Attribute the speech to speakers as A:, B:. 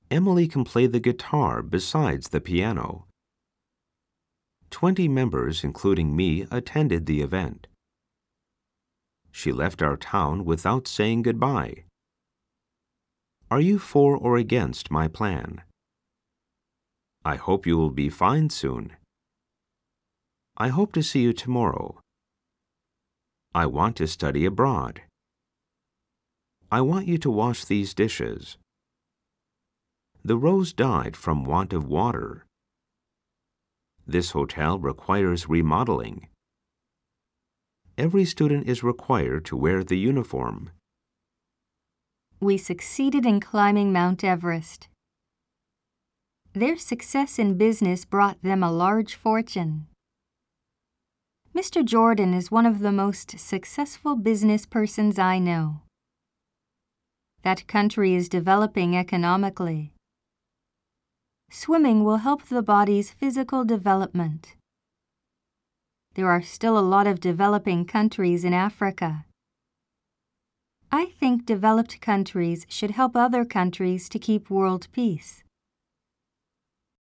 A: Emily can play the guitar besides the piano. 20 members, including me, attended the event. She left our town without saying goodbye. Are you for or against my plan? I hope you will be fine soon. I hope to see you tomorrow. I want to study abroad. I want you to wash these dishes. The rose died from want of water. This hotel requires remodeling. Every student is required to wear the uniform.
B: We succeeded in climbing Mount Everest. Their success in business brought them a large fortune. Mr. Jordan is one of the most successful business persons I know. That country is developing economically. Swimming will help the body's physical development. There are still a lot of developing countries in Africa. I think developed countries should help other countries to keep world peace.